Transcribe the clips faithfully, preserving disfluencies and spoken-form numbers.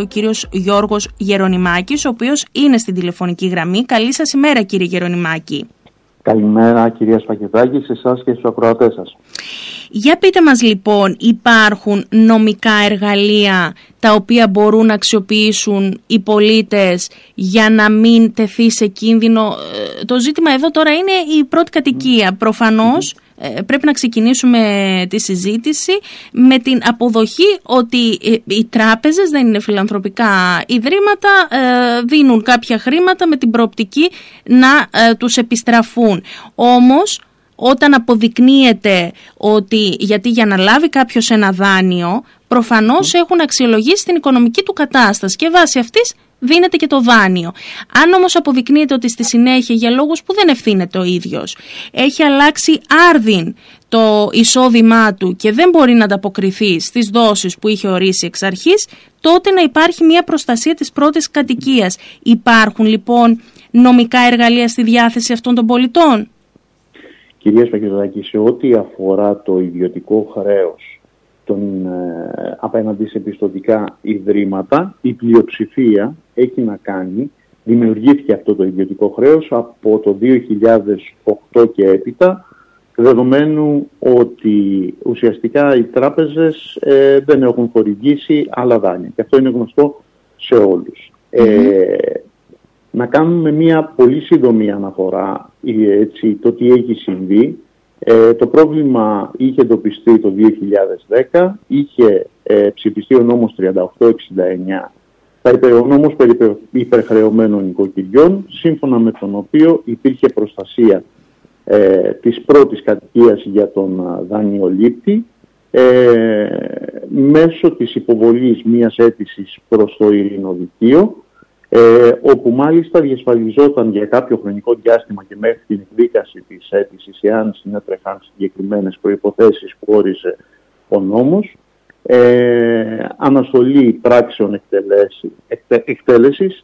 ο κύριος Γιώργος Γερονιμάκης, ο οποίος είναι στην τηλεφωνική γραμμή. Καλή σας ημέρα, κύριε Γερονιμάκη. Καλημέρα, κυρία Σπακεδάκη, σε εσάς και στους ακροατές σας. Για πείτε μας λοιπόν, υπάρχουν νομικά εργαλεία τα οποία μπορούν να αξιοποιήσουν οι πολίτες για να μην τεθεί σε κίνδυνο? Το ζήτημα εδώ τώρα είναι η πρώτη κατοικία. Προφανώς mm-hmm. πρέπει να ξεκινήσουμε τη συζήτηση με την αποδοχή ότι οι τράπεζες δεν είναι φιλανθρωπικά ιδρύματα, δίνουν κάποια χρήματα με την προοπτική να τους επιστραφούν. Όμως, όταν αποδεικνύεται ότι, γιατί για να λάβει κάποιος ένα δάνειο, προφανώς έχουν αξιολογήσει την οικονομική του κατάσταση και βάσει αυτής δίνεται και το δάνειο. Αν όμως αποδεικνύεται ότι στη συνέχεια, για λόγους που δεν ευθύνεται ο ίδιος, έχει αλλάξει άρδιν το εισόδημά του και δεν μπορεί να ανταποκριθεί στις δόσεις που είχε ορίσει εξ αρχής, τότε να υπάρχει μια προστασία της πρώτης κατοικίας. Υπάρχουν λοιπόν νομικά εργαλεία στη διάθεση αυτών των πολιτών? Κυρία Σπακεδάκη, σε ό,τι αφορά το ιδιωτικό χρέος των, ε, απέναντι σε πιστωτικά ιδρύματα, η πλειοψηφία έχει να κάνει, δημιουργήθηκε αυτό το ιδιωτικό χρέος από το δύο χιλιάδες οκτώ και έπειτα, δεδομένου ότι ουσιαστικά οι τράπεζες ε, δεν έχουν χορηγήσει άλλα δάνεια. Και αυτό είναι γνωστό σε όλους. Mm-hmm. Ε, να κάνουμε μια πολύ σύντομη αναφορά, έτσι, το τι έχει συμβεί. Ε, το πρόβλημα είχε εντοπιστεί το δύο χιλιάδες δέκα, είχε ε, ψηφιστεί ο νόμος τριάντα οκτώ εξήντα εννιά, ο νόμος περί υπερχρεωμένων νοικοκυριών, σύμφωνα με τον οποίο υπήρχε προστασία ε, της πρώτης κατοικίας για τον δανειολήπτη ε, μέσω της υποβολής μιας αίτησης προς το ειρηνοδικείο, Ε, όπου μάλιστα διασφαλιζόταν για κάποιο χρονικό διάστημα και μέχρι την εκδίκαση της αίτησης, εάν συνέτρεχαν συγκεκριμένες προϋποθέσεις που όριζε ο νόμος, ε, αναστολή πράξεων εκτελέση, εκτε, εκτέλεσης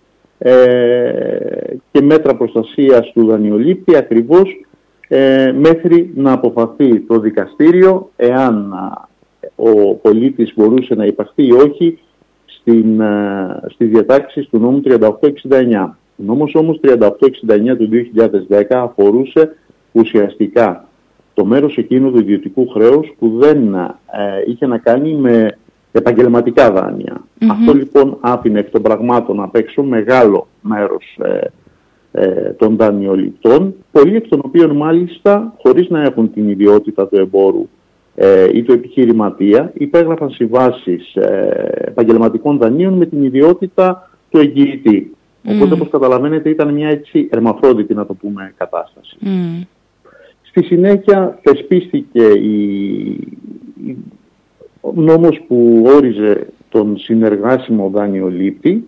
ε, και μέτρα προστασίας του δανειολήπτη, ακριβώς ε, μέχρι να αποφαθεί το δικαστήριο εάν ο πολίτης μπορούσε να υπαχθεί ή όχι Στην, στις διατάξεις του νόμου τριάντα οκτώ εξήντα εννιά. Ο νόμος όμως τριάντα οκτώ εξήντα εννιά του δύο χιλιάδες δέκα αφορούσε ουσιαστικά το μέρος εκείνου του ιδιωτικού χρέους που δεν ε, είχε να κάνει με επαγγελματικά δάνεια. Mm-hmm. Αυτό λοιπόν άφηνε εκ των πραγμάτων απ' έξω μεγάλο μέρος ε, ε, των δανειοληπτών, πολλοί εκ των οποίων μάλιστα χωρίς να έχουν την ιδιότητα του εμπόρου ή του επιχειρηματία, υπέγραφαν συμβάσεις ε, επαγγελματικών δανείων με την ιδιότητα του εγγυητή. Mm. Οπότε, όπως καταλαβαίνετε, ήταν μια έτσι ερμαφρόδιτη, να το πούμε, κατάσταση. Mm. Στη συνέχεια θεσπίστηκε η... η... ο νόμος που όριζε τον συνεργάσιμο δανειολήπτη,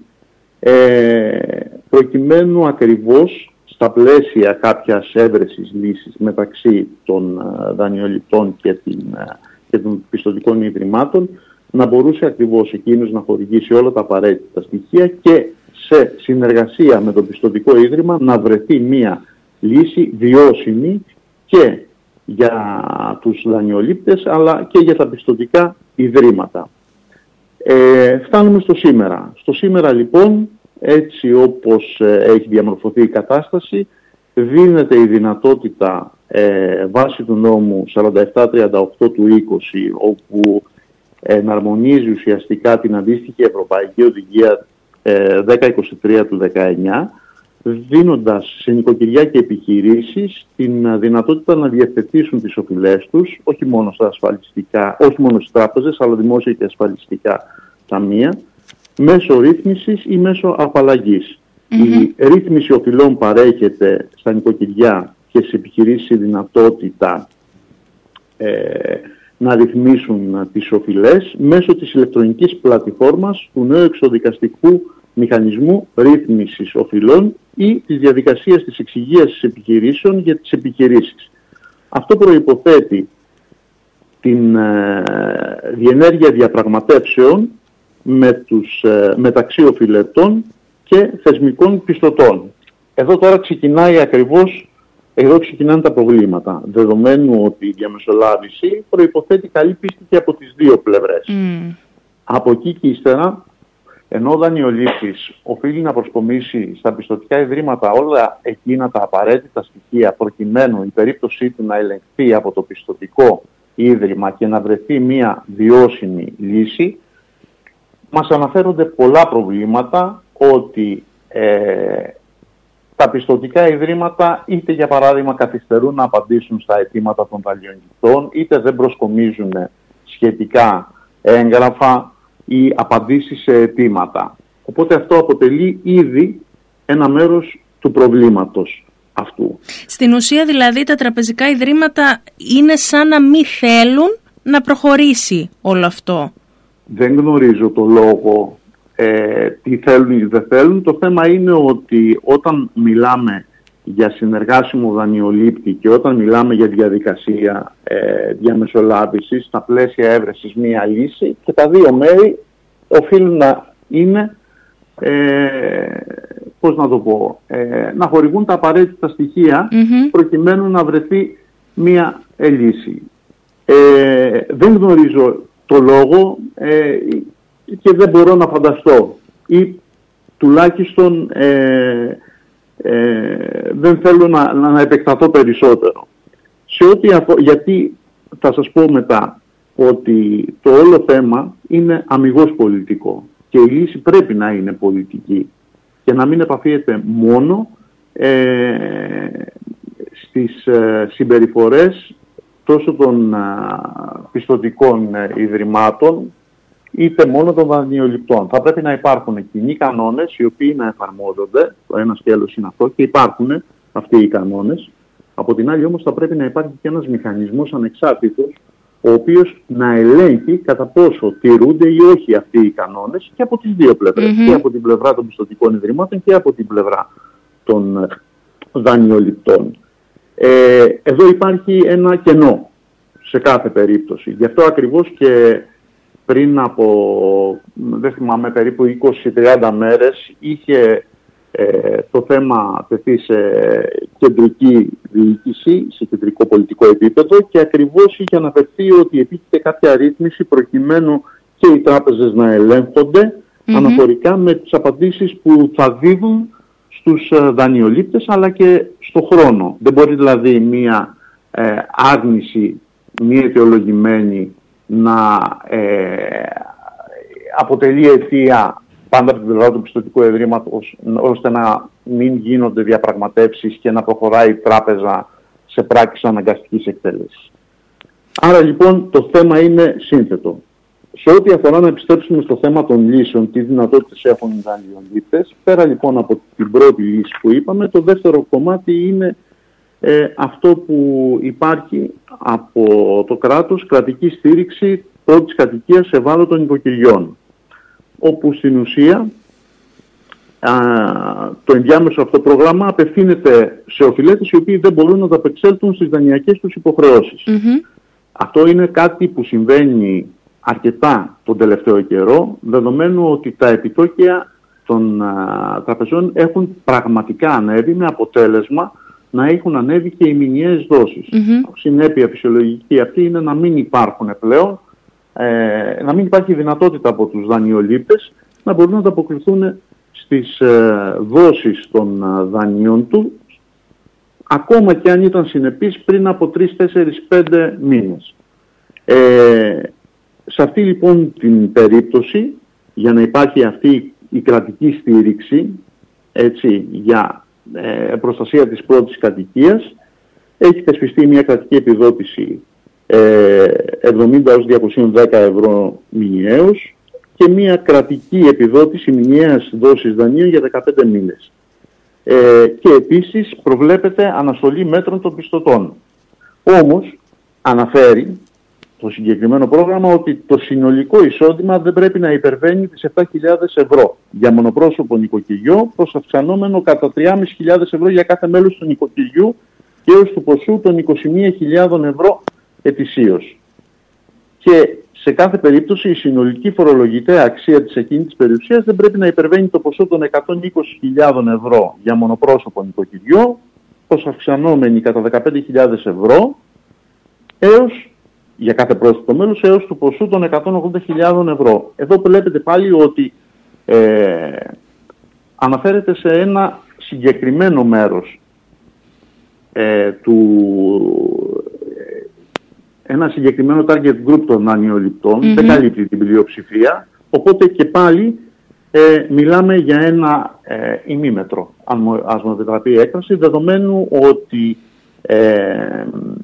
ε, προκειμένου ακριβώς στα πλαίσια κάποιας έβρεσης λύσης μεταξύ των uh, δανειοληπτών και, την, uh, και των πιστωτικών ιδρυμάτων να μπορούσε ακριβώς εκείνος να χορηγήσει όλα τα απαραίτητα στοιχεία και σε συνεργασία με το πιστωτικό ίδρυμα να βρεθεί μία λύση βιώσιμη και για τους δανειολήπτες αλλά και για τα πιστωτικά ιδρύματα. Ε, φτάνουμε στο σήμερα. Στο σήμερα λοιπόν, έτσι όπως ε, έχει διαμορφωθεί η κατάσταση, δίνεται η δυνατότητα ε, βάσει του νόμου σαράντα επτά τριάντα οκτώ του είκοσι, όπου εναρμονίζει ουσιαστικά την αντίστοιχη Ευρωπαϊκή Οδηγία ε, δέκα είκοσι τρία του δεκαεννιά, δίνοντας σε νοικοκυριά και επιχειρήσεις την δυνατότητα να διευθετήσουν τις οφειλές τους, όχι μόνο στα ασφαλιστικά, όχι μόνο στις τράπεζες, αλλά δημόσια και ασφαλιστικά ταμεία, μέσω ρύθμισης ή μέσω απαλλαγής. Mm-hmm. Η ρύθμιση οφειλών παρέχεται στα νοικοκυριά και στις επιχειρήσεις η δυνατότητα ε, να ρυθμίσουν τις οφειλές μέσω της ηλεκτρονικής πλατφόρμας του νέου εξοδικαστικού μηχανισμού ρύθμισης οφειλών ή της διαδικασίας της εξυγίασης επιχειρήσεων για τις επιχειρήσεις. Αυτό προϋποθέτει την ε, διενέργεια διαπραγματεύσεων με τους, ε, μεταξύ οφειλετών και θεσμικών πιστωτών. Εδώ τώρα ξεκινάει ακριβώς, εδώ ξεκινάνε τα προβλήματα, δεδομένου ότι η διαμεσολάβηση προϋποθέτει καλή πίστη και από τις δύο πλευρές. Mm. Από εκεί και ύστερα Ενώ ο δανειολήπτης οφείλει να προσκομίσει στα πιστωτικά ιδρύματα όλα εκείνα τα απαραίτητα στοιχεία προκειμένου η περίπτωσή του να ελεγχθεί από το πιστωτικό ίδρυμα και να βρεθεί μια βιώσιμη λύση, μας αναφέρονται πολλά προβλήματα ότι ε, τα πιστωτικά ιδρύματα είτε για παράδειγμα καθυστερούν να απαντήσουν στα αιτήματα των δανειοληπτών, είτε δεν προσκομίζουν σχετικά έγγραφα ή απαντήσεις σε αιτήματα. Οπότε αυτό αποτελεί ήδη ένα μέρος του προβλήματος αυτού. Στην ουσία δηλαδή τα τραπεζικά ιδρύματα είναι σαν να μην θέλουν να προχωρήσει όλο αυτό. Δεν γνωρίζω το λόγο ε, τι θέλουν ή δεν θέλουν. Το θέμα είναι ότι όταν μιλάμε για συνεργάσιμο δανειολήπτη και όταν μιλάμε για διαδικασία ε, διαμεσολάβησης στα πλαίσια έβρεσης μία λύση, και τα δύο μέρη οφείλουν να είναι, ε, πώς να το πω, ε, να χορηγούν τα απαραίτητα στοιχεία mm-hmm. προκειμένου να βρεθεί μία ε, λύση. Ε, δεν γνωρίζω το λόγο ε, και δεν μπορώ να φανταστώ ή τουλάχιστον ε, ε, δεν θέλω να, να επεκταθώ περισσότερο. Σε ό,τι αφο... Γιατί θα σας πω μετά ότι το όλο θέμα είναι αμιγώς πολιτικό και η λύση πρέπει να είναι πολιτική και να μην επαφίεται μόνο ε, στις ε, συμπεριφορές τόσο των α, πιστωτικών ε, ιδρυμάτων είτε μόνο των δανειοληπτών. Θα πρέπει να υπάρχουν κοινοί κανόνες οι οποίοι να εφαρμόζονται, το ένα σκέλος είναι αυτό και υπάρχουν αυτοί οι κανόνες. Από την άλλη όμως θα πρέπει να υπάρχει και ένας μηχανισμός ανεξάρτητος ο οποίος να ελέγχει κατά πόσο τηρούνται ή όχι αυτοί οι κανόνες και από τις δύο πλευρές, mm-hmm. και από την πλευρά των πιστωτικών ιδρυμάτων και από την πλευρά των δανειοληπτών. Ε, εδώ υπάρχει ένα κενό σε κάθε περίπτωση. Γι' αυτό ακριβώς και πριν από, δεν θυμάμαι, περίπου είκοσι με τριάντα μέρες είχε ε, το θέμα τεθεί σε κεντρική διοίκηση, σε κεντρικό πολιτικό επίπεδο και ακριβώς είχε αναφερθεί ότι επίκειται κάποια ρύθμιση προκειμένου και οι τράπεζες να ελέγχονται mm-hmm. αναφορικά με τις απαντήσεις που θα δίδουν στους ε, δανειολήπτες αλλά και στο χρόνο. Δεν μπορεί δηλαδή μία ε, άρνηση, μία αιτιολογημένη να ε, αποτελεί αιτία πάντα από την πλευρά του πιστωτικού ιδρύματος ώστε να μην γίνονται διαπραγματεύσεις και να προχωράει η τράπεζα σε πράξεις αναγκαστικής εκτέλεσης. Άρα λοιπόν το θέμα είναι σύνθετο. Σε ό,τι αφορά να επιστρέψουμε στο θέμα των λύσεων, τι δυνατότητες έχουν οι δανειολήπτες, πέρα λοιπόν από την πρώτη λύση που είπαμε, το δεύτερο κομμάτι είναι ε, αυτό που υπάρχει από το κράτος, κρατική στήριξη πρώτης κατοικίας ευάλωτων οικοκυριών, όπου στην ουσία α, το ενδιάμεσο αυτό πρόγραμμα απευθύνεται σε οφειλέτες οι οποίοι δεν μπορούν να ανταπεξέλθουν στις δανειακές τους υποχρεώσεις. Mm-hmm. Αυτό είναι κάτι που συμβαίνει αρκετά τον τελευταίο καιρό, δεδομένου ότι τα επιτόκια των α, τραπεζών έχουν πραγματικά ανέβει, με αποτέλεσμα να έχουν ανέβει και οι μηνιαίες δόσεις. Mm-hmm. Συνέπεια φυσιολογική αυτή είναι να μην υπάρχουν πλέον, ε, να μην υπάρχει δυνατότητα από τους δανειολήπτες να μπορούν να ανταποκριθούν στις ε, δόσεις των ε, δανείων του, ακόμα και αν ήταν συνεπείς πριν από τρεις, τέσσερις, πέντε μήνες. Ε, σε αυτή λοιπόν την περίπτωση, για να υπάρχει αυτή η κρατική στήριξη, έτσι, για ε, προστασία της πρώτης κατοικίας, έχει θεσπιστεί μια κρατική επιδότηση ε, εβδομήντα έως διακόσια δέκα ευρώ μηνιαίως και μια κρατική επιδότηση μηνιαίας δόσης δανείων για δεκαπέντε μήνες. Ε, και επίσης προβλέπεται αναστολή μέτρων των πιστωτών. Όμως αναφέρει το συγκεκριμένο πρόγραμμα ότι το συνολικό εισόδημα δεν πρέπει να υπερβαίνει τις επτά χιλιάδες ευρώ για μονοπρόσωπο νοικοκυριό, προς αυξανόμενο κατά τρεις χιλιάδες πεντακόσια ευρώ για κάθε μέλος του νοικοκυριού και έως του ποσού των είκοσι μία χιλιάδων ευρώ ετησίως. Και σε κάθε περίπτωση η συνολική φορολογητέα αξία της εκκίνητης περιουσίας δεν πρέπει να υπερβαίνει το ποσό των εκατόν είκοσι χιλιάδων ευρώ για μονοπρόσωπο νοικοκυριό, προς αυξανόμενη κατά δεκαπέντε χιλιάδες ευρώ έως, για κάθε πρόσθετο μέλος, έως του ποσού των εκατόν ογδόντα χιλιάδων ευρώ. Εδώ βλέπετε πάλι ότι ε, αναφέρεται σε ένα συγκεκριμένο μέρος ε, του, ένα συγκεκριμένο target group των δανειοληπτών, mm-hmm. δεν καλύπτει την πλειοψηφία, οπότε και πάλι ε, μιλάμε για ένα ε, ημίμετρο, αν ας μου επιτραπεί η έκφραση, δεδομένου ότι ε,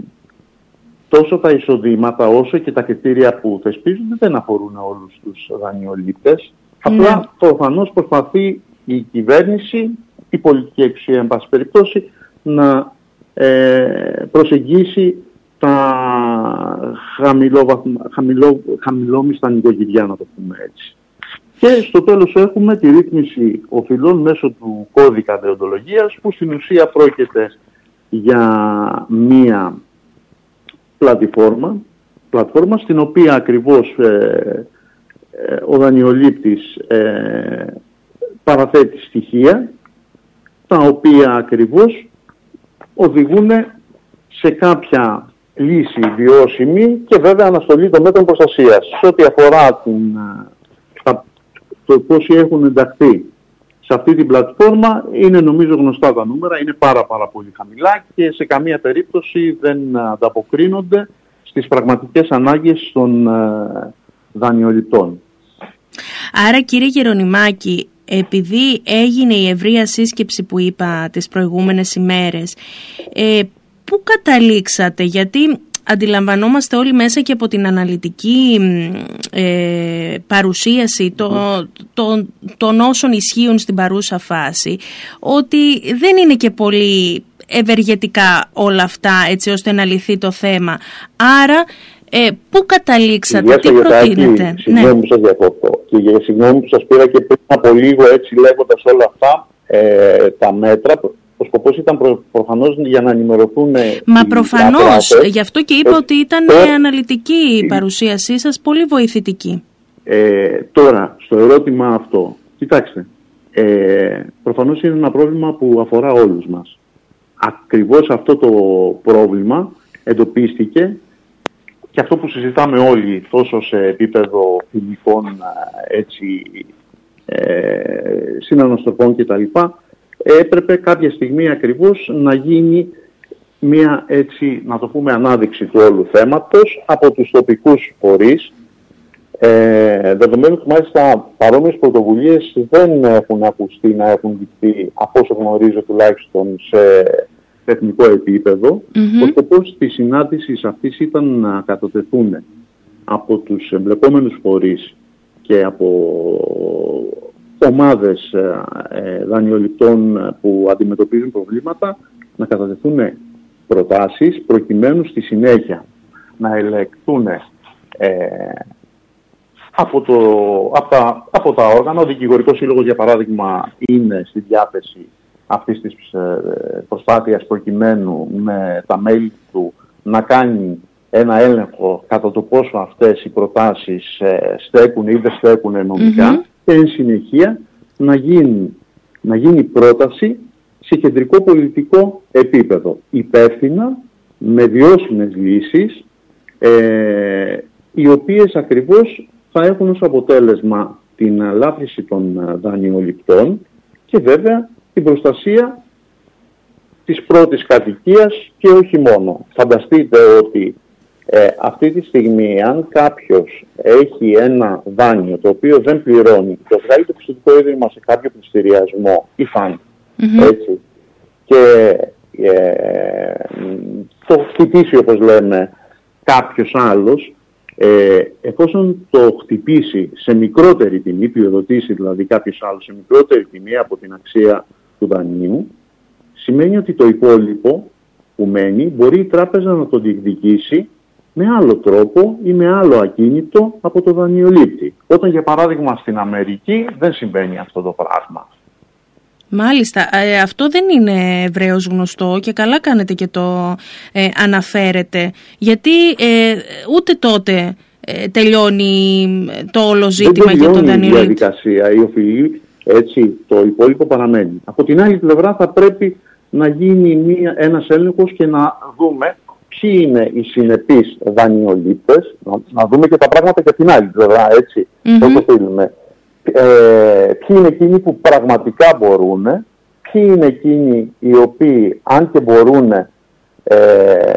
τόσο τα εισοδήματα όσο και τα κριτήρια που θεσπίζονται δεν αφορούν όλους τους δανειολήπτες. Mm. Απλά προφανώς προσπαθεί η κυβέρνηση, η πολιτική εξουσία εν πάση περιπτώσει, να ε, προσεγγίσει τα χαμηλό, χαμηλό, χαμηλόμιστα νοικοκυριά, να το πούμε έτσι. Και στο τέλος έχουμε τη ρύθμιση οφειλών μέσω του κώδικα δεοντολογίας, που στην ουσία πρόκειται για μία πλατφόρμα, πλατφόρμα στην οποία ακριβώς ε, ε, ο δανειολήπτης ε, παραθέτει στοιχεία, τα οποία ακριβώς οδηγούν σε κάποια λύση βιώσιμη και βέβαια αναστολή των μέτρων προστασίας. Σε ό,τι αφορά την, τα, το πόσοι έχουν ενταχθεί σε αυτή την πλατφόρμα, είναι νομίζω γνωστά τα νούμερα, είναι πάρα πάρα πολύ χαμηλά και σε καμία περίπτωση δεν ανταποκρίνονται στις πραγματικές ανάγκες των ε, δανειοληπτών. Άρα κύριε Γερονιμάκη, επειδή έγινε η ευρεία σύσκεψη που είπα τις προηγούμενες ημέρες, ε, πού καταλήξατε? Γιατί αντιλαμβανόμαστε όλοι μέσα και από την αναλυτική ε, παρουσίαση το, το, των όσων ισχύουν στην παρούσα φάση, ότι δεν είναι και πολύ ευεργετικά όλα αυτά έτσι ώστε να λυθεί το θέμα. Άρα ε, πού καταλήξατε, τι προτείνετε? Συγγνώμη ναι. που σας διακόπτω και για συγγνώμη που σας πήρα και πριν από λίγο έτσι λέγοντας όλα αυτά ε, τα μέτρα. Ο σκοπός ήταν προ, προφανώς για να ενημερωθούν. Μα προφανώς, ακράτες. Γι' αυτό και είπα ε, ότι ήταν ε, αναλυτική η παρουσίασή σας, πολύ βοηθητική. Ε, τώρα, στο ερώτημα αυτό, κοιτάξτε, ε, προφανώς είναι ένα πρόβλημα που αφορά όλους μας. Ακριβώς αυτό το πρόβλημα εντοπίστηκε και αυτό που συζητάμε όλοι τόσο σε επίπεδο φιλικών έτσι, ε, συναναστροφών κτλ. Έπρεπε κάποια στιγμή ακριβώς να γίνει μια έτσι, να το πούμε, ανάδειξη του όλου θέματος από τους τοπικούς φορείς. Ε, δεδομένου ότι μάλιστα παρόμοιες πρωτοβουλίες δεν έχουν ακουστεί να έχουν δειχθεί, από όσο γνωρίζω τουλάχιστον, σε εθνικό επίπεδο. Mm-hmm. Ο σκοπός της συνάντησης αυτής ήταν να κατατεθούν από τους εμπλεκόμενους φορείς και από ομάδες ε, δανειοληπτών που αντιμετωπίζουν προβλήματα, να κατατεθούν προτάσεις προκειμένου στη συνέχεια να ελεγχθούν ε, από, το, από, τα, από τα όργανα. Ο Δικηγορικός Σύλλογος, για παράδειγμα, είναι στη διάθεση αυτής της προσπάθειας προκειμένου με τα μέλη του να κάνει ένα έλεγχο κατά το πόσο αυτές οι προτάσεις ε, στέκουν ή δεν στέκουν νομικά. Mm-hmm. Και εν συνεχεία να γίνει, να γίνει πρόταση σε κεντρικό πολιτικό επίπεδο, υπεύθυνα, με βιώσιμες λύσεις, ε, οι οποίες ακριβώς θα έχουν ως αποτέλεσμα την ελάφρυνση των δανειοληπτών και βέβαια την προστασία της πρώτης κατοικίας και όχι μόνο. Φανταστείτε ότι Ε, αυτή τη στιγμή, αν κάποιος έχει ένα δάνειο το οποίο δεν πληρώνει, το βγάλει το πιστωτικό ίδρυμα σε κάποιο πληστηριασμό ή φαν, mm-hmm. έτσι, και ε, το χτυπήσει, όπως λέμε, κάποιος άλλος, ε, εφόσον το χτυπήσει σε μικρότερη τιμή, πληροδοτήσει δηλαδή κάποιος άλλος σε μικρότερη τιμή από την αξία του δανείου, σημαίνει ότι το υπόλοιπο που μένει μπορεί η τράπεζα να το διεκδικήσει με άλλο τρόπο ή με άλλο ακίνητο από το δανειολήπτη. Όταν, για παράδειγμα, στην Αμερική δεν συμβαίνει αυτό το πράγμα. Μάλιστα. Ε, αυτό δεν είναι ευρέως γνωστό και καλά κάνετε και το ε, αναφέρετε. Γιατί ε, ούτε τότε ε, τελειώνει το όλο ζήτημα για τον δανειολήπτη. Δεν τελειώνει η διαδικασία, η οφειλή, έτσι, το υπόλοιπο παραμένει. Από την άλλη πλευρά θα πρέπει να γίνει μία, ένας έλεγχος και να δούμε ποιοι είναι οι συνεπείς δανειολήπτες, να, να δούμε και τα πράγματα και την άλλη πλευρά, έτσι, mm-hmm. όπως θέλουμε. ε, ποιοι είναι εκείνοι που πραγματικά μπορούν, ποιοι είναι εκείνοι οι οποίοι, αν και μπορούν, ε,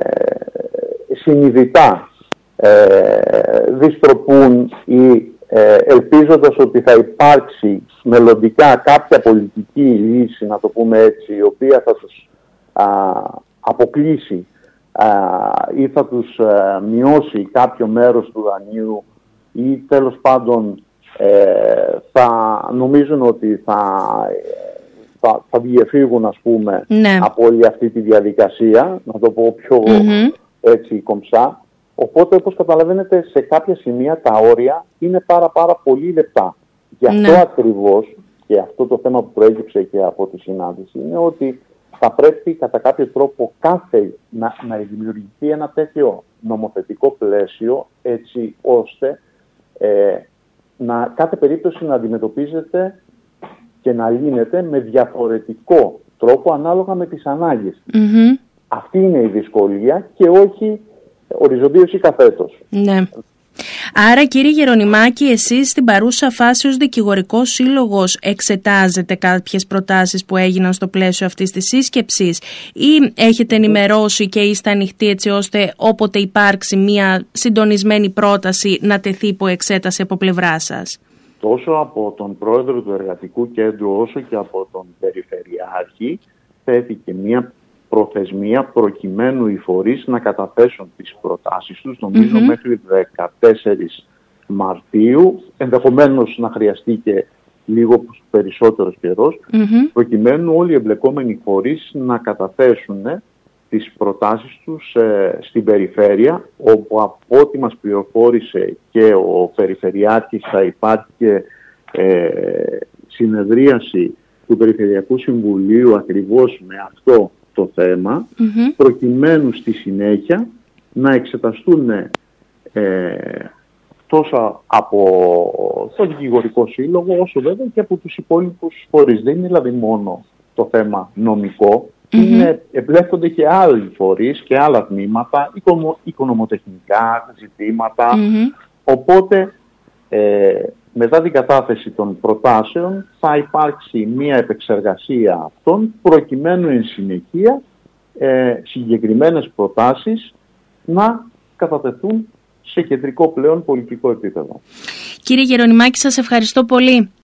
συνειδητά ε, δυστροπούν ή ε, ελπίζοντας ότι θα υπάρξει μελλοντικά κάποια πολιτική λύση, να το πούμε έτσι, η οποία θα τους α, αποκλείσει α, ή θα τους α, μειώσει κάποιο μέρος του δανείου ή τέλος πάντων ε, θα νομίζουν ότι θα, θα, θα διαφύγουν, ας πούμε, ναι, από όλη αυτή τη διαδικασία, να το πω πιο mm-hmm. έτσι κομψά. Οπότε, όπως καταλαβαίνετε, σε κάποια σημεία τα όρια είναι πάρα πάρα πολύ λεπτά. Γι' αυτό ναι. ακριβώς, και αυτό το θέμα που προέκυψε και από τη συνάντηση, είναι ότι θα πρέπει κατά κάποιο τρόπο κάθε, να, να δημιουργηθεί ένα τέτοιο νομοθετικό πλαίσιο, έτσι ώστε ε, να, κάθε περίπτωση να αντιμετωπίζεται και να λύνεται με διαφορετικό τρόπο ανάλογα με τις ανάγκες. Mm-hmm. Αυτή είναι η δυσκολία και όχι οριζοντίως ή καθέτος. Ναι. Άρα, κύριε Γερονιμάκη, εσείς στην παρούσα φάση ως δικηγορικός σύλλογος εξετάζετε κάποιες προτάσεις που έγιναν στο πλαίσιο αυτής της σύσκεψης ή έχετε ενημερώσει και είστε ανοιχτοί έτσι ώστε όποτε υπάρξει μια συντονισμένη πρόταση να τεθεί υπό εξέταση από πλευρά σας? Τόσο από τον πρόεδρο του Εργατικού Κέντρου όσο και από τον Περιφερειάρχη θέθηκε μια προθεσμία προκειμένου οι φορείς να καταθέσουν τις προτάσεις τους, νομίζω mm-hmm. μέχρι δεκατέσσερις Μαρτίου, ενδεχομένως να χρειαστεί και λίγο περισσότερος καιρός, mm-hmm. προκειμένου όλοι οι εμπλεκόμενοι φορείς να καταθέσουν ε, τις προτάσεις τους ε, στην περιφέρεια, όπου από ό,τι μας πληροφόρησε και ο Περιφερειάρχης θα υπάρχει και ε, συνεδρίαση του Περιφερειακού Συμβουλίου ακριβώς με αυτό το θέμα, mm-hmm. προκειμένου στη συνέχεια να εξεταστούν ε, τόσο από το Δικηγορικό Σύλλογο όσο βέβαια και από τους υπόλοιπους φορείς. Δεν είναι δηλαδή μόνο το θέμα νομικό, mm-hmm. είναι, εμπλέκονται και άλλοι φορείς και άλλα τμήματα, οικονομο, οικονομοτεχνικά ζητήματα, mm-hmm. οπότε ε, μετά την κατάθεση των προτάσεων θα υπάρξει μία επεξεργασία αυτών προκειμένου εν συνεχεία ε, συγκεκριμένες προτάσεις να κατατεθούν σε κεντρικό πλέον πολιτικό επίπεδο. Κύριε Γερονιμάκη, σας ευχαριστώ πολύ.